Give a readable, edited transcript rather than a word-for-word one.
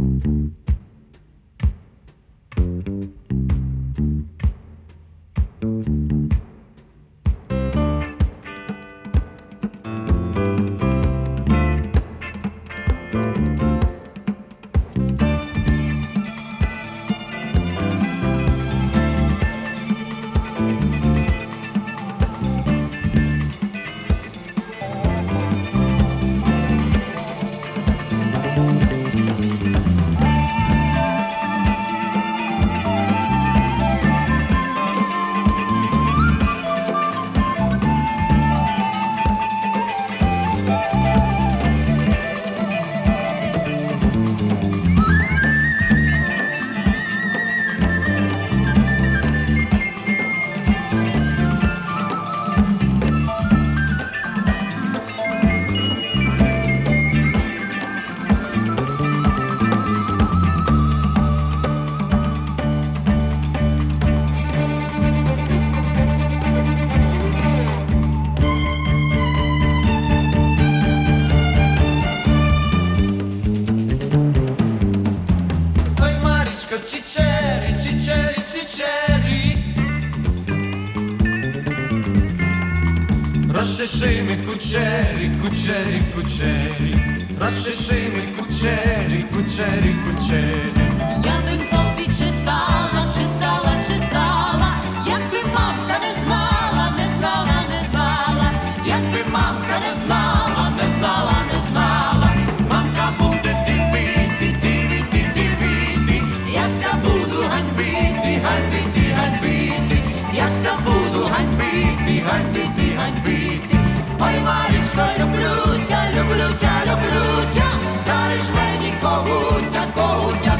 Ciceri, ciceri, ciceri, розчеши кучері, кучері, кучері, розчеши кучері, кучері, кучері. Я би тобі чесала, чесала, чесала, якби мамка не знала, не знала, не знала, якби мамка не знала, не знала, не знала. Мамка буде дивити, дивити, дивити, Якся буду ганьбити, ганьбити, ганьбити, якся буду ганьбити, ганьбити, ганьбити. Ой, Марічко, люблю тя, люблю тя, люблю тя, Зариш мені когутя, когутя.